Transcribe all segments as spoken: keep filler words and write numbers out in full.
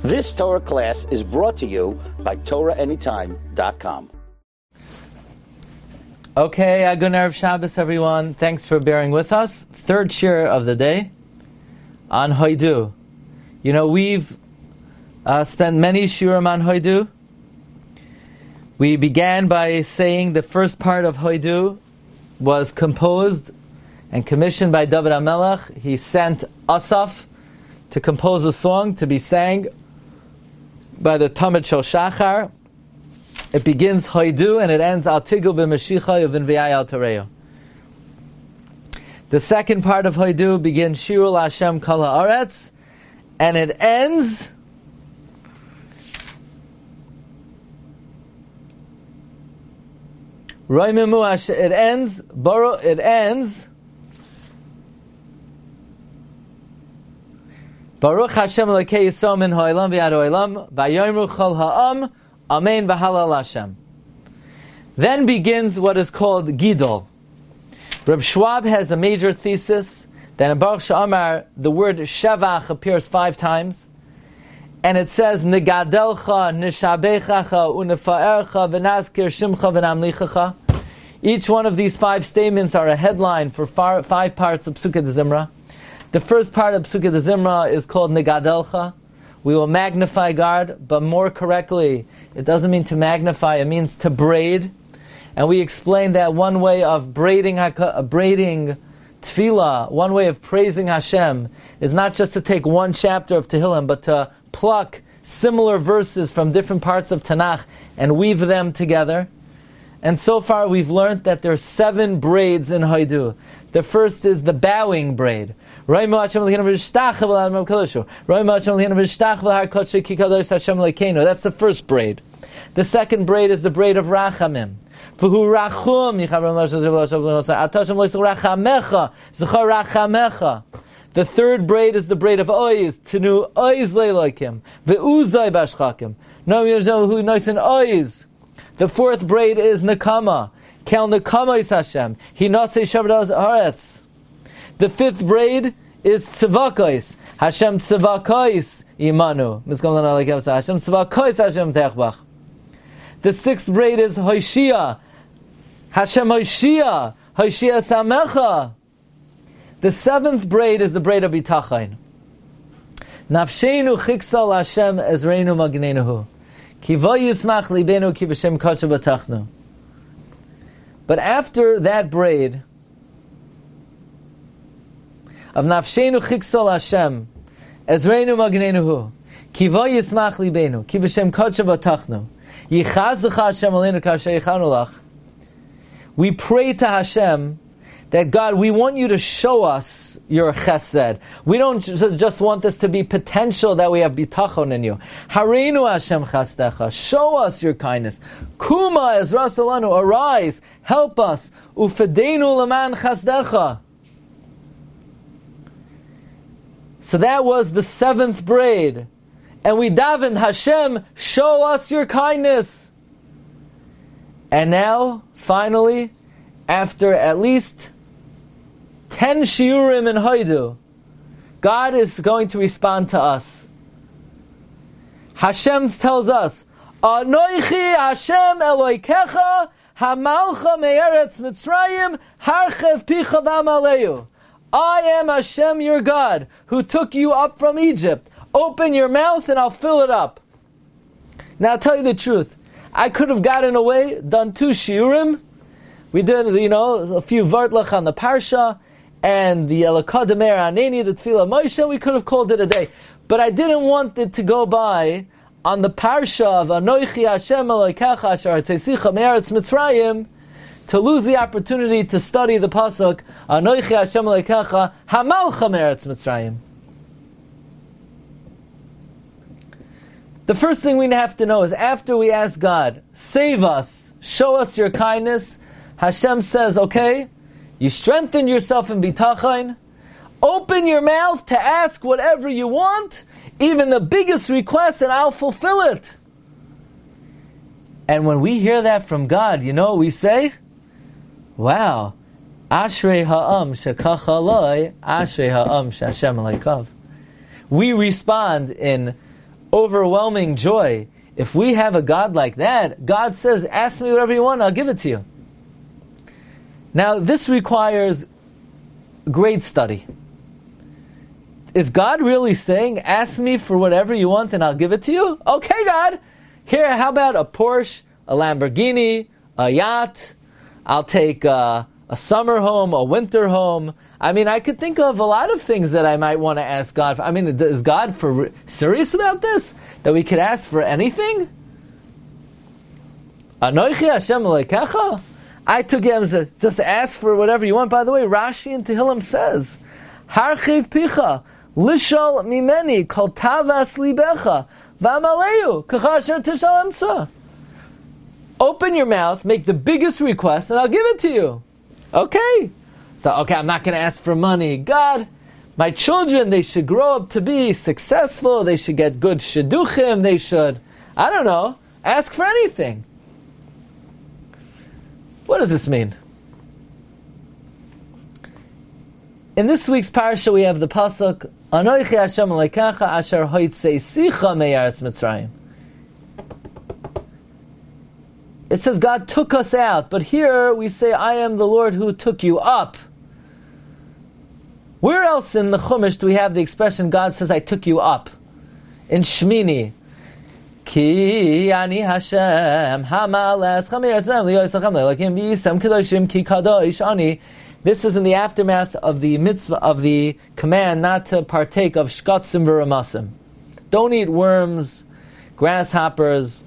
This Torah class is brought to you by Torah Anytime dot com. Okay, Agun Erev Shabbos, everyone. Thanks for bearing with us. Third shir of the day on Hoidu. You know, we've uh, spent many shiurim on Hoidu. We began by saying the first part of Hoidu was composed and commissioned by David HaMelech. He sent Asaf to compose a song to be sang by the Talmid Shel Shachar. It begins Hoidu and it ends Al Tigu b'Mashicha Yuvin V'yai Al Tareyo. The second part of Hoidu begins Shiru LaHashem Kol Haaretz and it ends Roimimu. It ends Baro. It ends Baruch Hashem Elokei Yisrael min ha'olam v'yad ha'olam v'yomru chol ha'am Amen v'halal Hashem. Then begins what is called Gidol. Reb Schwab has a major thesis that in Baruch She'amar the word Shevach appears five times, and it says Nigadelcha, Nishabechacha, Unefa'ercha, V'nazkir Shimcha V'namlichacha. Each one of these five statements are a headline for far, five parts of Psukei Zimra. The first part of Psukei Zimra is called Nigadelcha. We will magnify God, but more correctly, it doesn't mean to magnify, it means to braid. And we explained that one way of braiding, uh, braiding tefillah, one way of praising Hashem, is not just to take one chapter of Tehillim, but to pluck similar verses from different parts of Tanakh and weave them together. And so far we've learned that there are seven braids in Hoidu. The first is the bowing braid. That's the first braid. The second braid is the braid of Rachamim. The third braid is the braid of Oiz. Tenu Oiz leilakim. Ve'uzai bashchakim. No, you know who knows in Oiz. The fourth braid is Nekama. Kel Nekama is Hashem. He nasei shabbat haaretz. The fifth braid is Tzivakos. Hashem Tzivakos imanu. Hashem Tzivakos Hashem techbach. The sixth braid is Hoshia. Hashem Hoshia. Hoshia Samecha. The seventh braid is the braid of Bitachon. Nafshenu chiksal Hashem ezreinu magnenuhu. Kivo yismach libenu ki b'shem kosher b'tachnu. But after that braid of Nafshenu chiksal Hashem ezreinu magnenuhu Kivo yismach libenu ki b'shem kosher b'tachnu yichaz l'cha Hashem aleinu kasher yichanu lach. We pray to Hashem that God, we want you to show us your chesed. We don't just want this to be potential that we have bitachon in you. Hareinu Hashem chasdecha. Show us your kindness. Kuma ezra salanu. Arise, help us. Ufedeinu leman chasdecha. So that was the seventh braid. And we davened, Hashem, show us your kindness. And now, finally, after at least ten shiurim in Hoidu, God is going to respond to us. Hashem tells us, Anoichi Hashem Eloikecha Hamalcha Me'eretz Mitzrayim Harchev Picha V'Amaleyu. I am Hashem your God, who took you up from Egypt. Open your mouth and I'll fill it up. Now I'll tell you the truth. I could have gotten away, done two shiurim. We did, you know, a few vartlach on the parsha, and the Elokah Demer Aneni, the Tefillah Moshe, we could have called it a day. But I didn't want it to go by on the parsha of Anoichi Hashem Elokecha Asher Tzesicha Me'eretz Mitzrayim, to lose the opportunity to study the pasuk Anoichi Hashem Elokecha Hamalcha Me'eretz Mitzrayim. The first thing we have to know is after we ask God, save us, show us your kindness, Hashem says, okay, you strengthen yourself in bitachon, open your mouth to ask whatever you want, even the biggest request, and I'll fulfill it. And when we hear that from God, you know what we say? Wow, Ashrei ha'am shekach aloi, Ashrei ha'am she'Hashem aleikav. We respond in overwhelming joy. If we have a God like that, God says, ask me whatever you want, I'll give it to you. Now, this requires great study. Is God really saying, ask me for whatever you want and I'll give it to you? Okay, God. Here, how about a Porsche, a Lamborghini, a yacht? I'll take uh, a summer home, a winter home. I mean, I could think of a lot of things that I might want to ask God for. I mean, is God for serious about this? That we could ask for anything? Anoichi Hashem Elokecha? I took him to just ask for whatever you want. By the way, Rashi in Tehillim says, Harchiv picha, lishal mimeni, kol tavas libecha, v'amaleyu, kachasher tishal emsa. Open your mouth, make the biggest request, and I'll give it to you. Okay. So, okay, I'm not going to ask for money. God, my children, they should grow up to be successful. They should get good shidduchim. They should, I don't know, ask for anything. What does this mean? In this week's parasha, we have the pasuk, Anoichi Hashem Elokecha asher hoitzei sicha me'eretz Mitzrayim. It says God took us out, but here we say, I am the Lord who took you up. Where else in the Chumash do we have the expression God says, I took you up? In Shmini. Ki ani Hashem hamal eschem me'eretzem li'yosachem le'elokim b'yisem kedoshim ki kadosh ani. This is in the aftermath of the mitzvah, of the command not to partake of shkatzim v'ramasim. Don't eat worms, grasshoppers.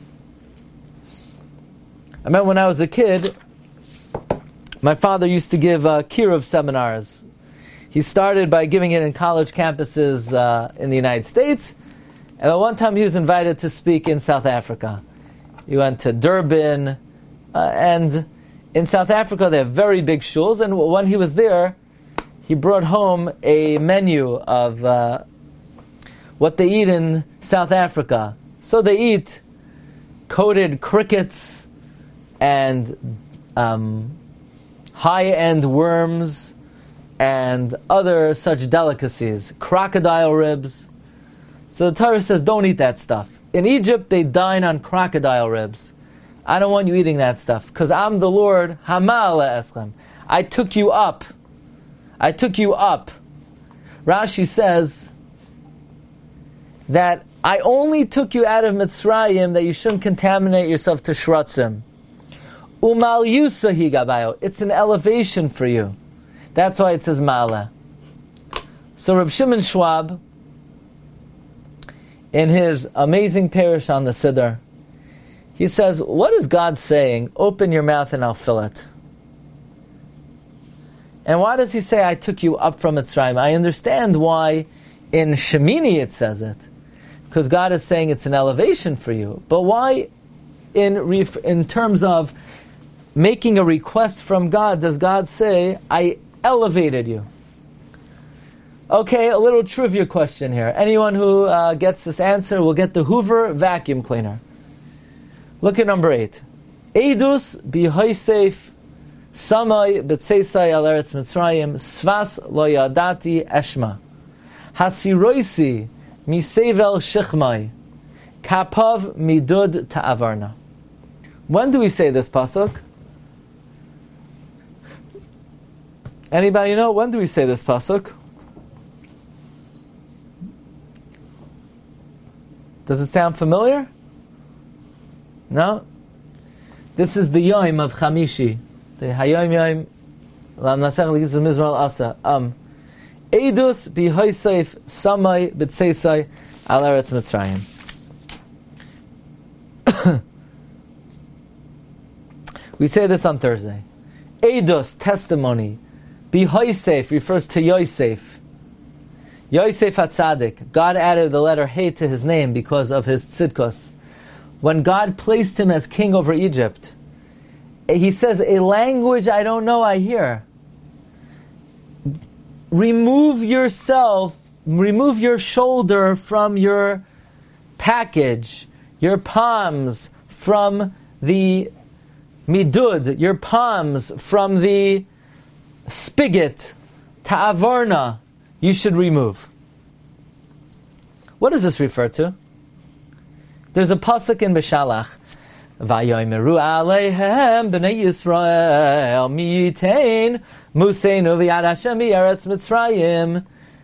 I remember when I was a kid, my father used to give uh, Kiruv seminars. He started by giving it in college campuses uh, in the United States, and at one time he was invited to speak in South Africa. He went to Durban, uh, and in South Africa they have very big shuls, and when he was there, he brought home a menu of uh, what they eat in South Africa. So they eat coated crickets, and um, high-end worms, and other such delicacies, crocodile ribs. So the Torah says, don't eat that stuff. In Egypt, they dine on crocodile ribs. I don't want you eating that stuff, because I'm the Lord, Hamal Eschem. I took you up. I took you up. Rashi says that I only took you out of Mitzrayim that you shouldn't contaminate yourself to shratzim. Umal yusahi gabayo. It's an elevation for you. That's why it says ma'ala. So Reb Shimon Schwab, in his amazing parish on the Siddur, he says, what is God saying? Open your mouth and I'll fill it. And why does he say, I took you up from Mitzrayim? I understand why in Shemini it says it. Because God is saying it's an elevation for you. But why in ref- in terms of making a request from God, does God say, I elevated you? Okay, a little trivia question here. Anyone who uh, gets this answer will get the Hoover vacuum cleaner. Look at number eight. Eidus bihoisef samai betzeisai al eretz Mitzrayim svas lo yadati eshma hasiroisi misevel shechmai kapav midud ta'avarna. When do we say this pasuk? Anybody know? When do we say this pasuk? Does it sound familiar? No? This is the Yom of Chamishi. The Hayom Yom Lam Nasach L'Gitzah Mizral Asa. Um, Eidus B'Hoisef Samai B'Tseisai Al Eretz Mitzrayim. We say this on Thursday. Eidus, testimony. B'Hoisef refers to Yosef. Yosef HaTzadik. God added the letter He to his name because of his tzidkos. When God placed him as king over Egypt, he says, a language I don't know I hear. Remove yourself, remove your shoulder from your package, your palms from the midud, your palms from the spigot, ta'avarna, you should remove. What does this refer to? There's a pasuk in Beshalach. Vayomeru aleihem b'nei Yisrael miyitain museinu v'yad Hashem b'eretz Mitzrayim.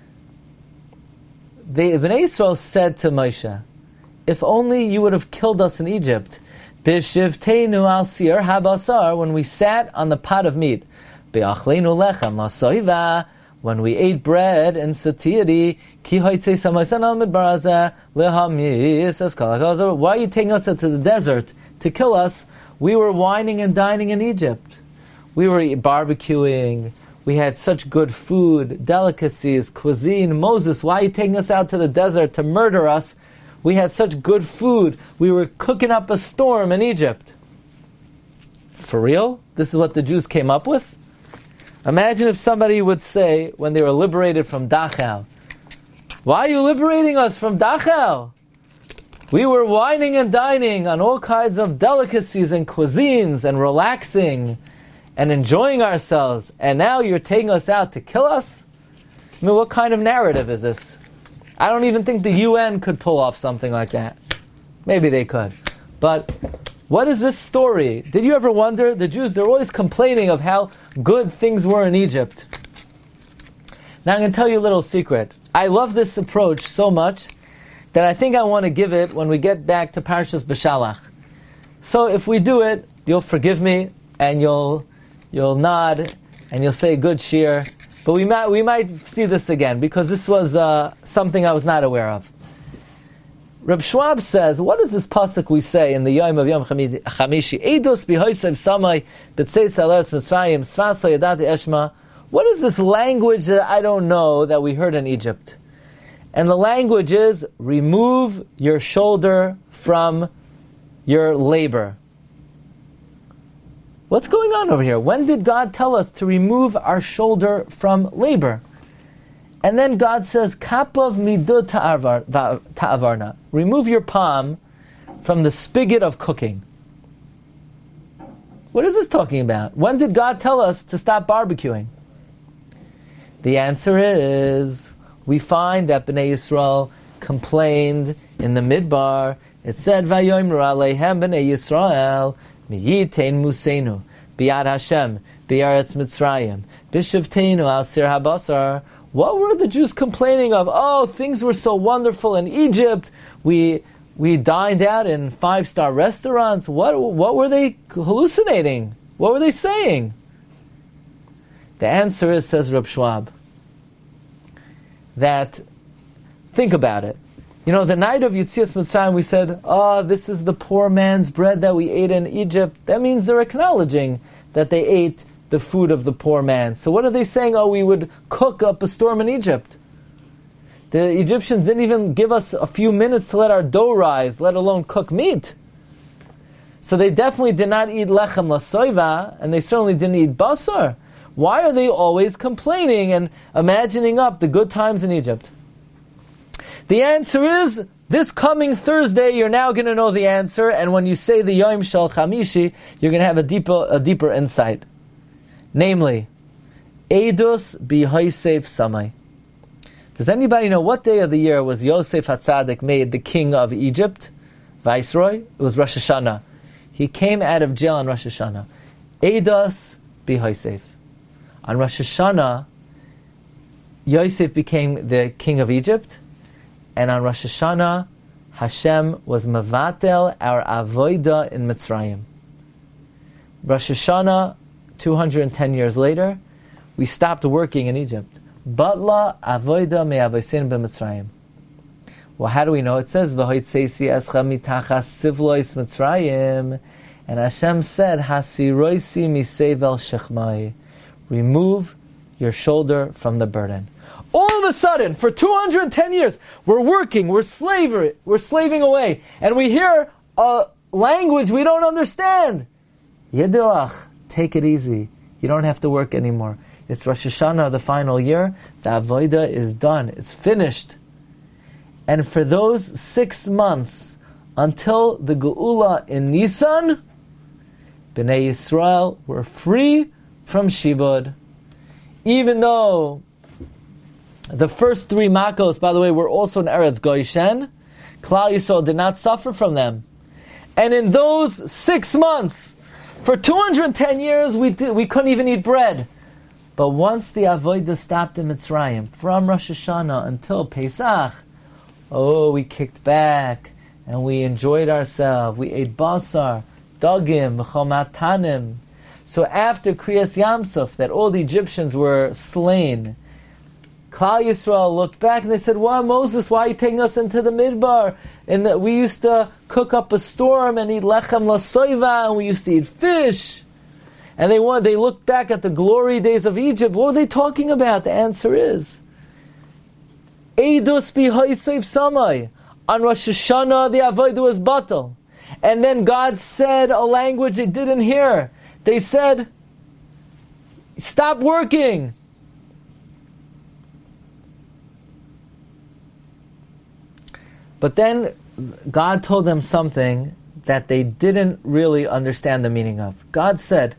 The Bnei Yisrael said to Moshe, if only you would have killed us in Egypt. B'shivteinu al sir habasar, when we sat on the pot of meat. Be'achleinu lechem lasoiva, when we ate bread in satiety. Ki hoitze samaysan al midbar hazeh lehamis es kol ha'chazor. Why are you taking us into the desert to kill us? We were wining and dining in Egypt. We were barbecuing. We had such good food, delicacies, cuisine. Moses, why are you taking us out to the desert to murder us? We had such good food. We were cooking up a storm in Egypt. For real? This is what the Jews came up with? Imagine if somebody would say, when they were liberated from Dachau, why are you liberating us from Dachau? We were wining and dining on all kinds of delicacies and cuisines and relaxing and enjoying ourselves, and now you're taking us out to kill us? I mean, what kind of narrative is this? I don't even think the U N could pull off something like that. Maybe they could. But what is this story? Did you ever wonder? The Jews, they're always complaining of how good things were in Egypt. Now I'm going to tell you a little secret. I love this approach so much that I think I want to give it when we get back to Parshas Beshalach. So if we do it, you'll forgive me, and you'll you'll nod, and you'll say good shir. But we might we might see this again, because this was uh, something I was not aware of. Reb Schwab says, what is this pasuk we say in the Yom of Yom Chamishi? Eidos b'hoisev samai b'tzeis alaris mitzrayim svasa yadati eshma. What is this language that I don't know that we heard in Egypt? And the language is, remove your shoulder from your labor. What's going on over here? When did God tell us to remove our shoulder from labor? And then God says, Kapav midud ta'avarna. Remove your palm from the spigot of cooking. What is this talking about? When did God tell us to stop barbecuing? The answer is, we find that Bnei Yisrael complained in the Midbar. It said, Vayoimru aleihem Bnei Yisrael miyitein museinu biyad Hashem b'eretz Mitzrayim b'shivteinu al sir habasar. What were the Jews complaining of? Oh, things were so wonderful in Egypt. We we dined out in five-star restaurants. What what were they hallucinating? What were they saying? The answer is, says Reb Schwab, that, think about it. You know, the night of Yetzias Mitzrayim, we said, oh, this is the poor man's bread that we ate in Egypt. That means they're acknowledging that they ate the food of the poor man. So what are they saying? Oh, we would cook up a storm in Egypt. The Egyptians didn't even give us a few minutes to let our dough rise, let alone cook meat. So they definitely did not eat lechem lasoiva, and they certainly didn't eat basar. Why are they always complaining and imagining up the good times in Egypt? The answer is, this coming Thursday, you're now going to know the answer, and when you say the Yom Shel Chamishi, you're going to have a deeper, a deeper insight. Namely, Eidos b'Yosef Samai. Does anybody know what day of the year was Yosef HaTzadik made the king of Egypt, viceroy? It was Rosh Hashanah. He came out of jail on Rosh Hashanah. Eidos b'Yosef. On Rosh Hashanah, Yosef became the king of Egypt, and on Rosh Hashanah, Hashem was mevatel our avodah in Mitzrayim. Rosh Hashanah, two hundred ten years later, we stopped working in Egypt. Batla avodah me'avosin b'Mitzrayim. Well, how do we know? It says, V'hoitzeisi escha mitachas sivlois Mitzrayim, and Hashem said, Hasiroisi misevel shechmai. Remove your shoulder from the burden. All of a sudden, for two hundred ten years, we're working, we're slavery, we're slaving away, and we hear a language we don't understand. Yedilach, take it easy. You don't have to work anymore. It's Rosh Hashanah, the final year. The Avodah is done. It's finished. And for those six months, until the Geula in Nisan, Bnei Yisrael were free from Shibud. Even though the first three Makos, by the way, were also in Eretz Goshen, Klal Yisrael did not suffer from them. And in those six months, for two hundred ten years, we did, we couldn't even eat bread. But once the Avodah stopped in Mitzrayim, from Rosh Hashanah until Pesach, oh, we kicked back, and we enjoyed ourselves. We ate basar, dagim, v'chol matanim. So after Kriyas Yamsuf, that all the Egyptians were slain, Klal Yisrael looked back and they said, "Why, Moses, why are you taking us into the Midbar? And that we used to cook up a storm and eat lechem lasoiva, and we used to eat fish." And they want, they looked back at the glory days of Egypt. What were they talking about? The answer is, Eidus b'hoisef samai. On Rosh Hashanah, the Avodah was batal. And then God said a language they didn't hear. They said, "Stop working." But then God told them something that they didn't really understand the meaning of. God said,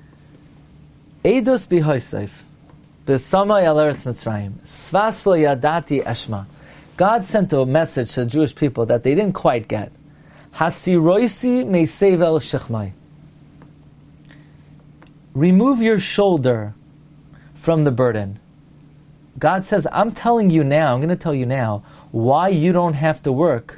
Eidos b'hoisef, b'samai al eretz Mitzrayim, svas lo yadati eshma. God sent a message to the Jewish people that they didn't quite get. Hasiroisi meisevel shechmai. Remove your shoulder from the burden. God says, I'm telling you now, I'm going to tell you now, why you don't have to work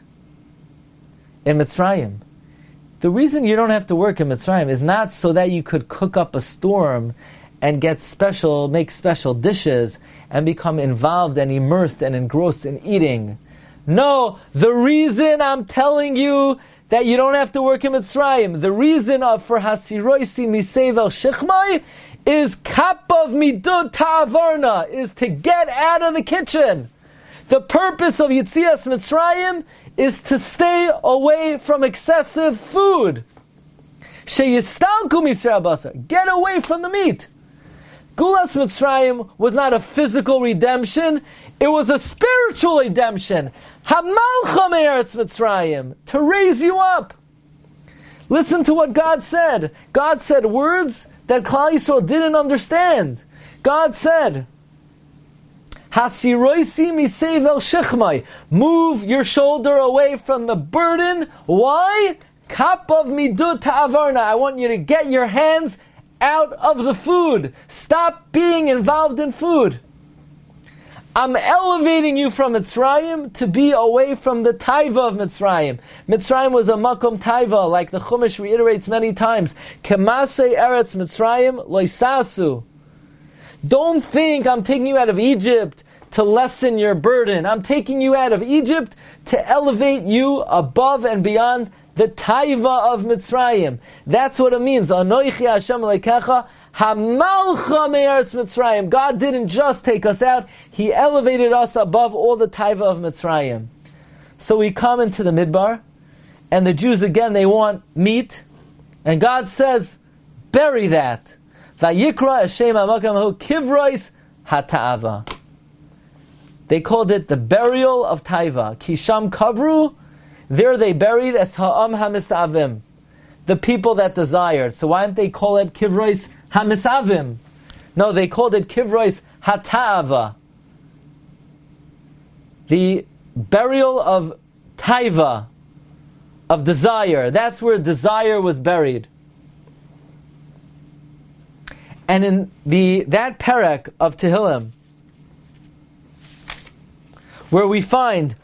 in Mitzrayim. The reason you don't have to work in Mitzrayim is not so that you could cook up a storm and get special, make special dishes and become involved and immersed and engrossed in eating. No, the reason I'm telling you that you don't have to work in Mitzrayim, the reason of for Hasiroisi Misevel Shechmai is Kapav Midud Ta'avarna, is to get out of the kitchen. The purpose of Yitzias Mitzrayim is to stay away from excessive food. Sheyistalku Misra Basar, get away from the meat. Gulas Mitzrayim was not a physical redemption, it was a spiritual redemption. Hamalcha me'eretz Mitzrayim, to raise you up. Listen to what God said. God said words that Klal Yisrael didn't understand. God said, Hasiroisi misevel shechmai. Move your shoulder away from the burden. Why? Kapav midud ta'avarna. I want you to get your hands out of the food. Stop being involved in food. I'm elevating you from Mitzrayim to be away from the taiva of Mitzrayim. Mitzrayim was a makom taiva, like the Chumash reiterates many times. Kemasei eretz Mitzrayim loisasu. Don't think I'm taking you out of Egypt to lessen your burden. I'm taking you out of Egypt to elevate you above and beyond the taiva of Mitzrayim. That's what it means. Anoichi Hashem Elokecha hamalcha me'eretz Mitzrayim. God didn't just take us out, He elevated us above all the taiva of Mitzrayim. So we come into the Midbar, and the Jews again, they want meat, and God says, bury that. Vayikra Hashem hamakam hu kivrois hata'ava. They called it the burial of taiva. Kisham kavru, there they buried as ha'am hamisavim, the people that desired. So why didn't they call it kivrois hamisavim? No, they called it kivrois hata'ava, the burial of taiva, of desire. That's where desire was buried. And in the that perek of Tehillim, where we find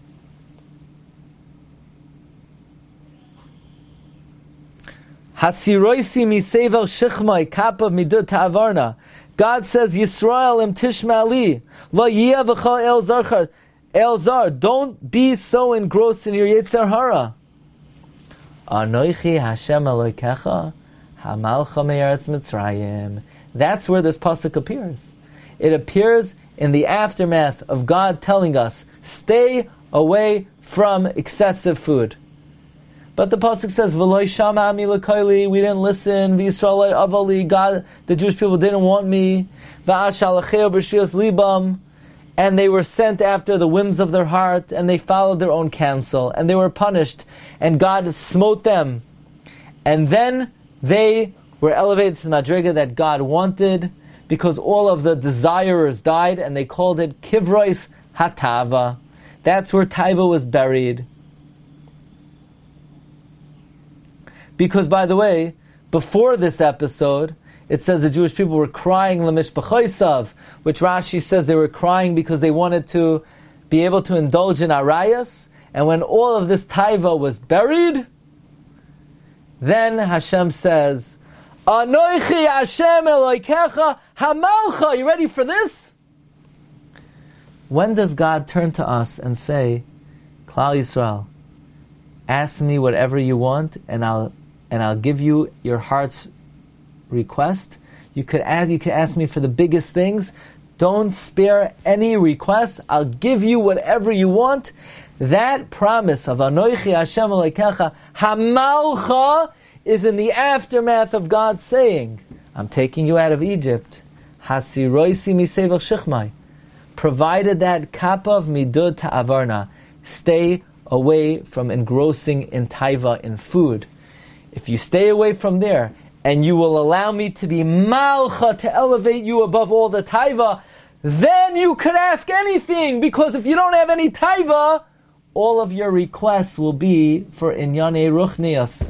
Hasiroisi misevel shechmai kapav midud ta'avarna. God says, Yisrael im tishmali lo yiyah v'chal el zarchar el zar. Don't be so engrossed in your yetzer hara. Anoichi Hashem Elokecha hamalcha me'eretz Mitzrayim. That's where this pasuk appears. It appears in the aftermath of God telling us, stay away from excessive food. But the pasuk says, "V'lo shama ami l'koili," we didn't listen. V'Yisrael avali, God, the Jewish people didn't want me. V'ashalacheu b'shvius libam, and they were sent after the whims of their heart, and they followed their own counsel, and they were punished, and God smote them. And then they were elevated to the madriga that God wanted, because all of the desirers died, and they called it Kivrois Hatava. That's where Taiva was buried. Because, by the way, before this episode, it says the Jewish people were crying lemishpachoisav, which Rashi says they were crying because they wanted to be able to indulge in arayas. And when all of this taiva was buried, then Hashem says, Anoichi Hashem Elokecha Hamalcha. You ready for this? When does God turn to us and say, Klal Yisrael, ask me whatever you want, and I'll and I'll give you your heart's request? You could ask, you could ask me for the biggest things. Don't spare any request. I'll give you whatever you want. That promise of Anoichi Hashem Elokecha Hamalcha is in the aftermath of God saying, I'm taking you out of Egypt. Hasiroisi misevach shichmai. Provided that kapav midud ta'avarna. Stay away from engrossing in taiva, in food. If you stay away from there, and you will allow me to be malcha, to elevate you above all the taiva, then you could ask anything, because if you don't have any taiva, all of your requests will be for inyane ruchnias.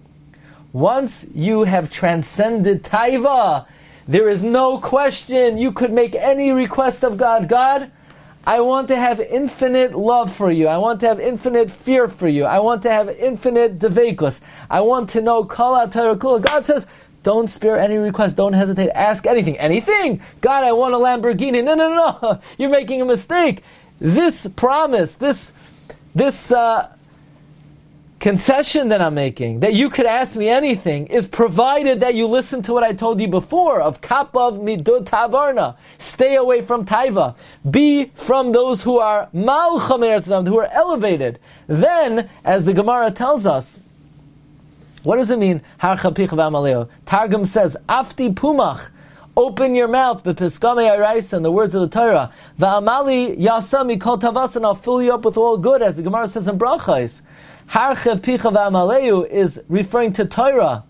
Once you have transcended taiva, there is no question you could make any request of God. God, I want to have infinite love for you. I want to have infinite fear for you. I want to have infinite deveikus. I want to know kol ha'torah kula. God says, don't spare any request. Don't hesitate. Ask anything. Anything. God, I want a Lamborghini. No, no, no. You're making a mistake. This promise, this, this, uh, concession that I'm making, that you could ask me anything, is provided that you listen to what I told you before of kapav midud tavarna. Stay away from taiva. Be from those who are malcha me'eretzam, who are elevated. Then, as the Gemara tells us, what does it mean? Harcha picha v'amaleo. Targum says, afti pumach. Open your mouth, b'piskame araisa, in the words of the Torah. V'amali yasami kol tavas, and I'll fill you up with all good, as the Gemara says in Brachos. Harchev picha v'amaleu is referring to Torah.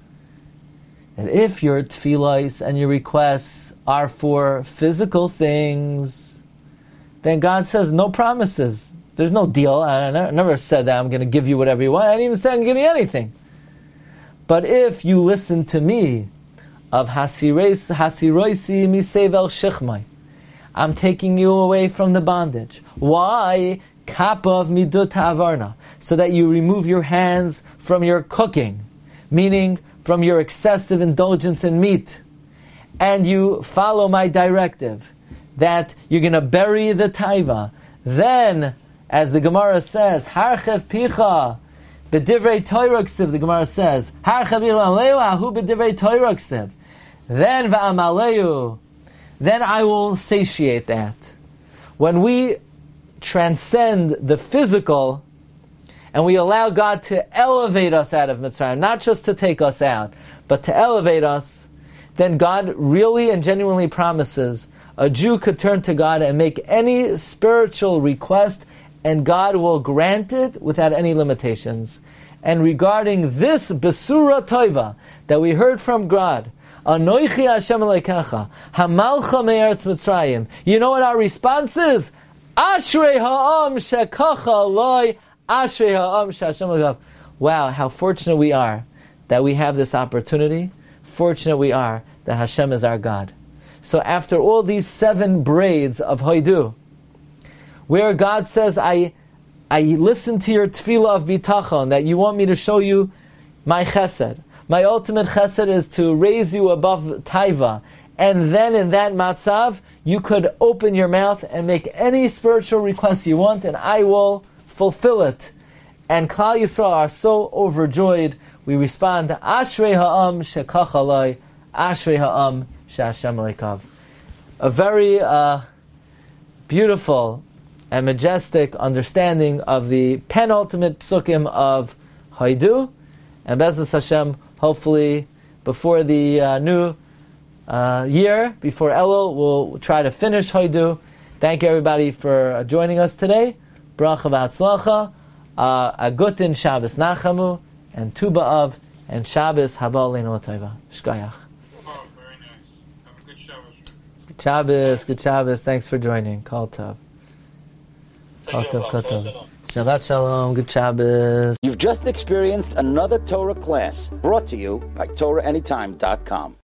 And if your tefillos and your requests are for physical things, then God says no promises. There's no deal. I never said that I'm going to give you whatever you want. I didn't even say I'm going to give you anything. But if you listen to me, of hasiroisi misevel shichmai, I'm taking you away from the bondage. Why? Kapav midut ta'avarna, so that you remove your hands from your cooking, meaning from your excessive indulgence in meat, and you follow my directive that you're going to bury the taiva. Then, as the Gemara says, harchev picha b'divrei Torah ksiv, the Gemara says, harchev picha v'amaleu ahu b'divrei Torah ksiv. Then v'amaleu, then I will satiate that. When we transcend the physical, and we allow God to elevate us out of Mitzrayim, not just to take us out, but to elevate us, then God really and genuinely promises a Jew could turn to God and make any spiritual request, and God will grant it without any limitations. And regarding this Besura Toiva that we heard from God, Anoichi Hashem Elokecha, Hamalcha me'eretz Mitzrayim, you know what our response is? Ashrei ha'am shekacha loy, ashrei ha'am she'Hashem Elokecha. Wow, how fortunate we are that we have this opportunity. Fortunate we are that Hashem is our God. So after all these seven braids of Hoidu, where God says, I I listen to your tefillah of bitachon, that you want me to show you my chesed. My ultimate chesed is to raise you above taiva. And then in that matzav, you could open your mouth and make any spiritual request you want, and I will fulfill it. And Klal Yisrael are so overjoyed, we respond, Ashrei ha'am shekacha alai, Ashrei ha'am she'Hashem Elokav. A very uh, beautiful and majestic understanding of the penultimate psukim of Hoidu. And Be'ezus Hashem, hopefully before the uh, new uh, year, before Elul, we'll try to finish Hoidu. Thank you everybody for uh, joining us today. Bracha v'atzlacha, uh, a gutin Shabbos Nachamu, and Tu B'Av, and Shabbos Haba Aleinu Tova. Shkoyach. Oh, very nice. Have a good Shabbos. Good Shabbos, good Shabbos. Thanks for joining. Kol Tov. Kol Tov, Kol Tov. Shabbat Shalom, good Shabbos. You've just experienced another Torah class brought to you by Torah Anytime dot com.